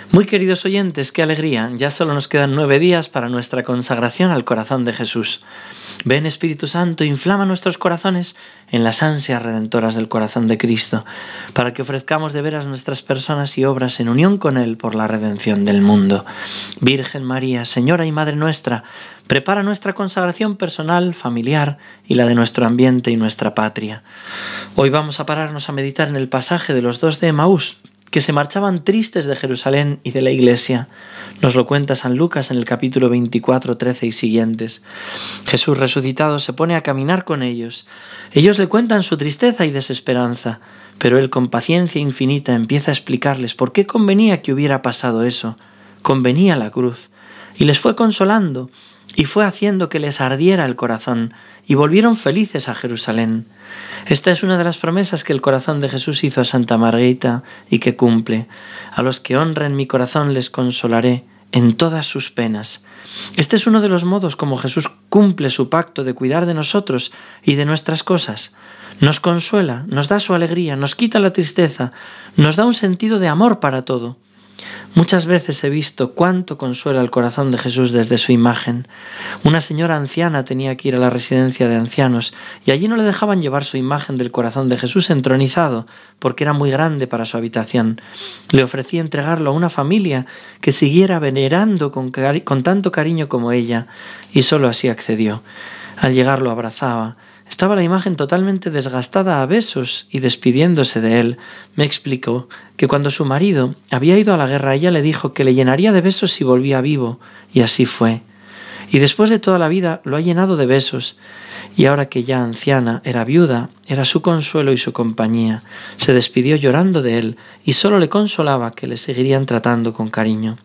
Muy queridos oyentes, qué alegría, ya solo nos quedan 9 días para nuestra consagración al corazón de Jesús. Ven Espíritu Santo, inflama nuestros corazones en las ansias redentoras del corazón de Cristo, para que ofrezcamos de veras nuestras personas y obras en unión con Él por la redención del mundo. Virgen María, Señora y Madre nuestra, prepara nuestra consagración personal, familiar y la de nuestro ambiente y nuestra patria. Hoy vamos a pararnos a meditar en el pasaje de los dos de Emaús, que se marchaban tristes de Jerusalén y de la iglesia. Nos lo cuenta San Lucas en el capítulo 24, 13 y siguientes. Jesús resucitado se pone a caminar con ellos. Ellos le cuentan su tristeza y desesperanza, pero él con paciencia infinita empieza a explicarles por qué convenía que hubiera pasado eso. Convenía la cruz. Y les fue consolando, y fue haciendo que les ardiera el corazón, y volvieron felices a Jerusalén. Esta es una de las promesas que el corazón de Jesús hizo a Santa Margarita y que cumple. A los que honren mi corazón les consolaré en todas sus penas. Este es uno de los modos como Jesús cumple su pacto de cuidar de nosotros y de nuestras cosas. Nos consuela, nos da su alegría, nos quita la tristeza, nos da un sentido de amor para todo. Muchas veces he visto cuánto consuela el corazón de Jesús desde su imagen. Una señora anciana tenía que ir a la residencia de ancianos y allí no le dejaban llevar su imagen del corazón de Jesús entronizado porque era muy grande para su habitación. Le ofrecí entregarlo a una familia que siguiera venerando con tanto cariño como ella y solo así accedió. Al llegar lo abrazaba. Estaba la imagen totalmente desgastada a besos y despidiéndose de él, me explicó que cuando su marido había ido a la guerra ella le dijo que le llenaría de besos si volvía vivo, y así fue. Y después de toda la vida lo ha llenado de besos, y ahora que ya anciana era viuda, era su consuelo y su compañía. Se despidió llorando de él y solo le consolaba que le seguirían tratando con cariño.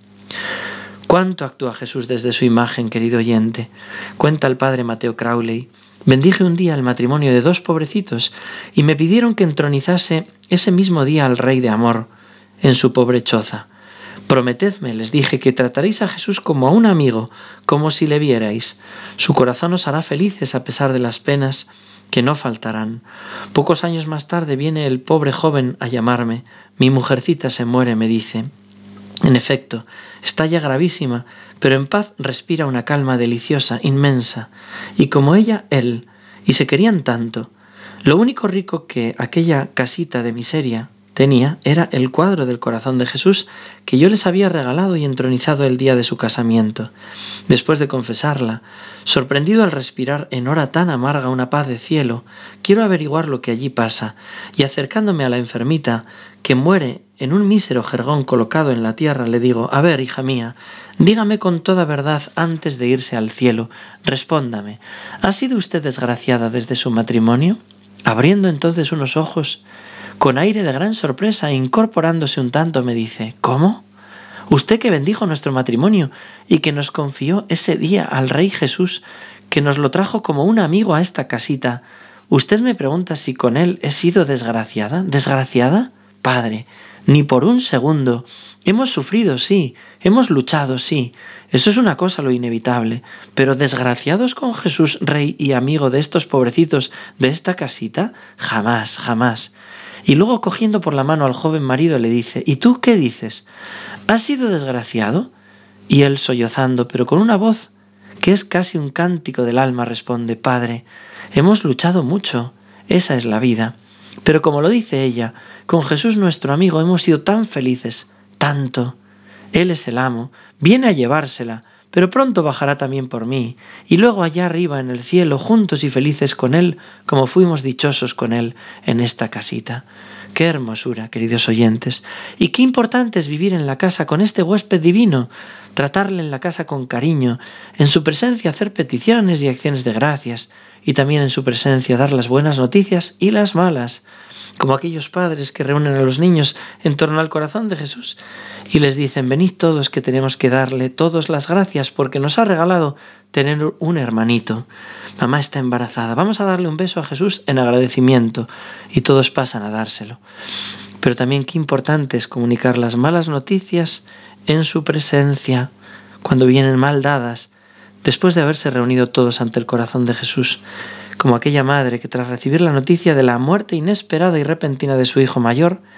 ¿Cuánto actúa Jesús desde su imagen, querido oyente? Cuenta el padre Mateo Crowley. Bendije un día el matrimonio de dos pobrecitos y me pidieron que entronizase ese mismo día al Rey de Amor en su pobre choza. Prometedme, les dije, que trataréis a Jesús como a un amigo, como si le vierais. Su corazón os hará felices a pesar de las penas que no faltarán. Pocos años más tarde viene el pobre joven a llamarme. Mi mujercita se muere, me dice. En efecto, está ya gravísima, pero en paz respira una calma deliciosa, inmensa, y como ella, él, y se querían tanto. Lo único rico que aquella casita de miseria tenía era el cuadro del corazón de Jesús que yo les había regalado y entronizado el día de su casamiento. Después de confesarla, sorprendido al respirar en hora tan amarga una paz de cielo, quiero averiguar lo que allí pasa, y acercándome a la enfermita, que muere en un mísero jergón colocado en la tierra, le digo: a ver, hija mía, dígame con toda verdad antes de irse al cielo, respóndame, ¿ha sido usted desgraciada desde su matrimonio? Abriendo entonces unos ojos, con aire de gran sorpresa e incorporándose un tanto, me dice: ¿cómo? Usted que bendijo nuestro matrimonio y que nos confió ese día al Rey Jesús, que nos lo trajo como un amigo a esta casita, ¿usted me pregunta si con él he sido desgraciada? ¿Desgraciada? Padre, ni por un segundo. Hemos sufrido, sí, hemos luchado, sí, eso es una cosa lo inevitable, pero desgraciados con Jesús, Rey y amigo de estos pobrecitos de esta casita, jamás, jamás. Y luego cogiendo por la mano al joven marido le dice: ¿y tú qué dices? ¿Has sido desgraciado? Y él sollozando, pero con una voz que es casi un cántico del alma, responde: Padre, hemos luchado mucho, esa es la vida. Pero como lo dice ella, con Jesús nuestro amigo hemos sido tan felices, tanto. Él es el amo, viene a llevársela, pero pronto bajará también por mí, y luego allá arriba en el cielo, juntos y felices con Él, como fuimos dichosos con Él en esta casita. ¡Qué hermosura, queridos oyentes! Y qué importante es vivir en la casa con este huésped divino, tratarle en la casa con cariño, en su presencia hacer peticiones y acciones de gracias, y también en su presencia dar las buenas noticias y las malas, como aquellos padres que reúnen a los niños en torno al corazón de Jesús y les dicen: venid todos, que tenemos que darle todos las gracias porque nos ha regalado tener un hermanito. Mamá está embarazada, vamos a darle un beso a Jesús en agradecimiento, y todos pasan a dárselo. Pero también qué importante es comunicar las malas noticias en su presencia, cuando vienen mal dadas, después de haberse reunido todos ante el corazón de Jesús, como aquella madre que tras recibir la noticia de la muerte inesperada y repentina de su hijo mayor,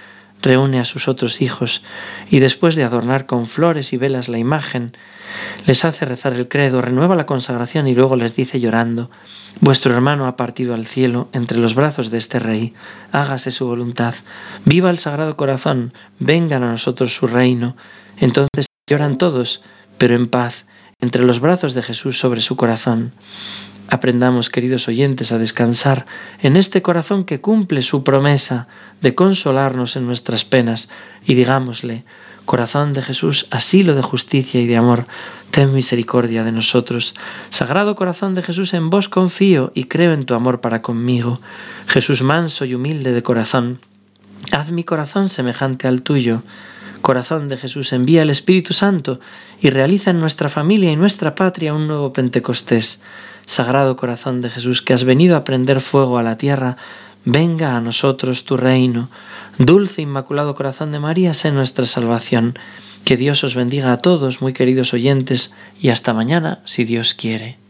reúne a sus otros hijos y después de adornar con flores y velas la imagen, les hace rezar el credo, renueva la consagración y luego les dice llorando: vuestro hermano ha partido al cielo entre los brazos de este Rey, hágase su voluntad, viva el Sagrado Corazón, vengan a nosotros su reino. Entonces lloran todos, pero en paz, entre los brazos de Jesús sobre su corazón. Aprendamos, queridos oyentes, a descansar en este corazón que cumple su promesa de consolarnos en nuestras penas y digámosle: corazón de Jesús, asilo de justicia y de amor, ten misericordia de nosotros. Sagrado corazón de Jesús, en vos confío y creo en tu amor para conmigo. Jesús manso y humilde de corazón, haz mi corazón semejante al tuyo. Corazón de Jesús, envía el Espíritu Santo y realiza en nuestra familia y nuestra patria un nuevo Pentecostés. Sagrado Corazón de Jesús, que has venido a prender fuego a la tierra, venga a nosotros tu reino. Dulce Inmaculado Corazón de María, sé nuestra salvación. Que Dios os bendiga a todos, muy queridos oyentes, y hasta mañana, si Dios quiere.